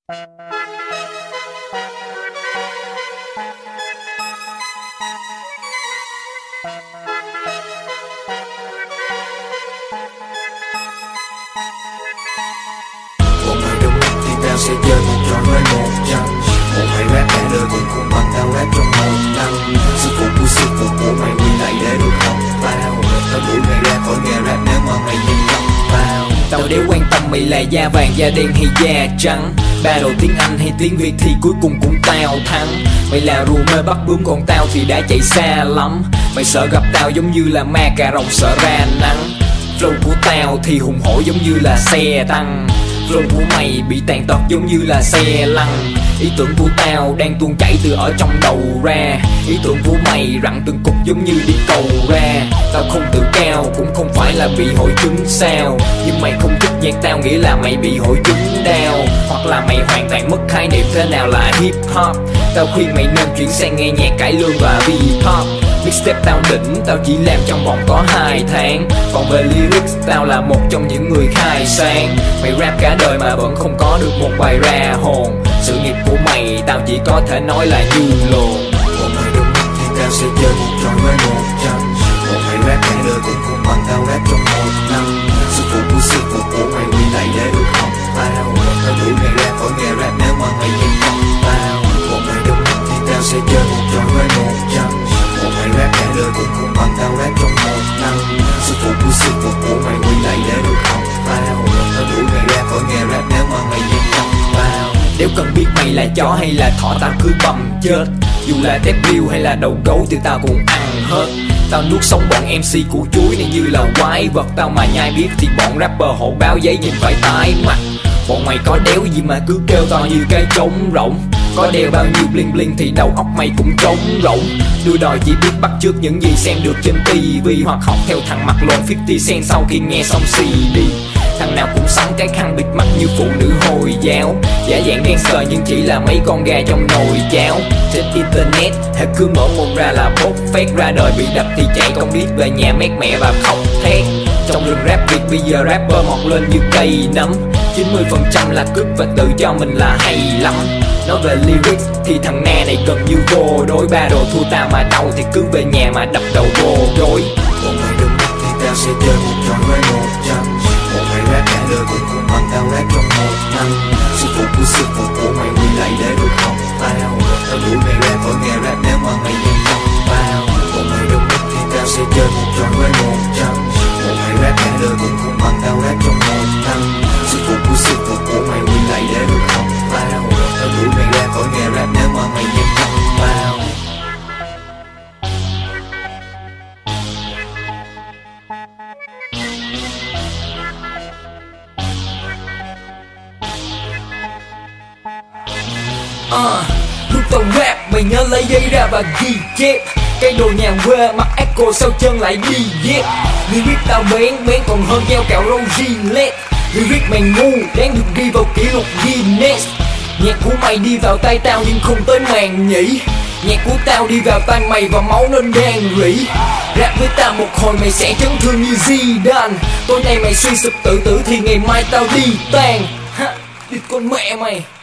Bọn mày đúng thì tao sẽ chơi một trò với 100. Bọn mày rap cả đời cũng không bằng tao rap trong 1 năm. Sư phụ của mày quy lại để được học tao. Tao đuổi mày ra khỏi nghề rap nếu mà mày nhìn gặp tao. Tao đéo quan tâm mày là da vàng, da đen hay da trắng, battle tiếng Anh hay tiếng Việt thì cuối cùng cũng tao thắng. Mày là rùa mê bắt bướm còn tao thì đã chạy xa lắm. Mày sợ gặp tao giống như là ma cà rồng sợ ra nắng. Flow của tao thì hùng hổ giống như là xe tăng. Flow của mày bị tàn tật giống như là xe lăn. Ý tưởng của tao đang tuôn chảy từ ở trong đầu ra. Ý tưởng của mày rặn từng cục giống như đi cầu ra. Tao không tự cao cũng không phải là bị hội chứng sao. Nhưng mày không thích nhạc tao nghĩa là mày bị hội chứng đau. Hoặc là mày hoàn toàn mất khái niệm thế nào là hip hop. Tao khuyên mày nên chuyển sang nghe nhạc cải lương và V-pop. Mixtape tao đỉnh, tao chỉ làm trong vòng có 2 tháng. Còn về lyrics, tao là một trong những người khai sáng. Mày rap cả đời mà vẫn không có được một bài ra hồn. Sự nghiệp của mày, tao chỉ có thể nói là du lồn. Bọn mày đúng thì tao sẽ chơi một trò với 100. Bọn mày rap cả đời cũng không bằng tao rap trong 1 năm. Sư phụ của mày quy lại để được học tao. Tao đuổi mày ra khỏi nghề rap nếu mà mày nhìn gặp tao. Bọn mày đúng thì tao sẽ chơi một trò với 100. Bọn mày rap cả đời cũng không bằng tao rap trong 1 năm. Sư phụ của mày quy lại để được học tao. Tao đuổi mày ra khỏi nghề rap nếu mà mày nhìn gặp tao. Nếu cần biết mày là chó hay là thỏ tao cứ bầm chết. Dù là tép biêu hay là đầu gấu thì tao cũng ăn hết. Tao nuốt sống bọn MC củ chuối này như là quái vật. Tao mà nhai biết thì bọn rapper hộ báo giấy nhìn phải tái mặt. Bọn mày có đéo gì mà cứ kêu to như cái trống rỗng. Có đeo bao nhiêu bling bling thì đầu óc mày cũng trống rỗng. Đuôi đòi chỉ biết bắt chước những gì xem được trên TV. Hoặc học theo thằng mặt lồn 50 Cent sau khi nghe xong CD. Thằng nào cũng sắm cái khăn bịt mặt như phụ nữ Hồi giáo. Giả dạng gangster nhưng chỉ là mấy con gà trong nồi cháo. Trên internet hãy cứ mở mồm ra là bốc phét. Ra đời bị đập thì chạy con biết về nhà mét mẹ và khóc thét. Trong rừng rap Việt bây giờ rapper mọc lên như cây nấm. 90% là cướp và tự cho mình là hay lắm. Nói về lyrics thì thằng Na này gần như vô đối. Battle thua tao mà đau thì cứ về nhà mà đập đầu vô rối. Bọn mày đúng thì tao sẽ chơi một trò với 100. Bọn mày rap cả đời cũng không bằng tao rap trong 1 năm. Sư phụ của mày quy lại để được học tao. Tao đuổi mày ra khỏi nghề rap nếu mà mày nhìn gặp tao. Bọn mày đúng thì tao sẽ chơi một trò với 100. Bọn mày rap cả đời cũng không bằng tao rap trong 1 năm. Sư phụ của mày quy lại để được học tao. Tao đuổi mày ra khỏi nghề rap nếu mà mày nhìn gặp tao. Lúc tao rap mày nhớ lấy giấy ra và ghi chép. Cái đồ nhà quê mặc echo sau chân lại đi dép. Lyric tao bén còn hơn gieo kẹo râu Gillette. Lyric mày ngu đáng được ghi vào kỷ lục Guinness. Nhạc của mày đi vào tay tao nhưng không tới màn nhỉ. Nhạc của tao đi vào tay mày và máu nên đen rỉ. Rap với tao một hồi mày sẽ chấn thương như Zidane. Tối nay mày suy sụp tự tử thì ngày mai tao đi tan. Ha, đi con mẹ mày.